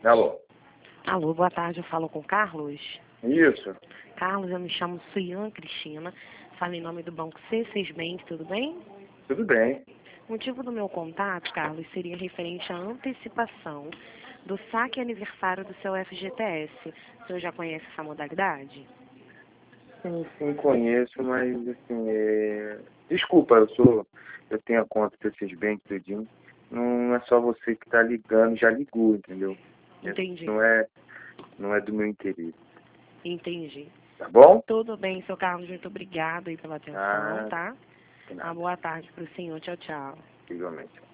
Alô? Alô, boa tarde, eu falo com o Carlos. Isso. Carlos, eu me chamo Suiana Cristina, falo em nome do Banco C6 Bank, tudo bem? Tudo bem. O motivo do meu contato, Carlos, seria referente à antecipação do saque aniversário do seu FGTS. O senhor já conhece essa modalidade? Sim, conheço, mas assim, desculpa, eu tenho a conta do C6 Bank, tudinho. Não é só você que tá ligando, já ligou, entendeu? Entendi. Não é do meu interesse. Entendi. Tá bom? Tudo bem, seu Carlos, muito obrigado aí pela atenção, tá? De Uma nada. boa tarde para o senhor. Tchau, tchau. Igualmente.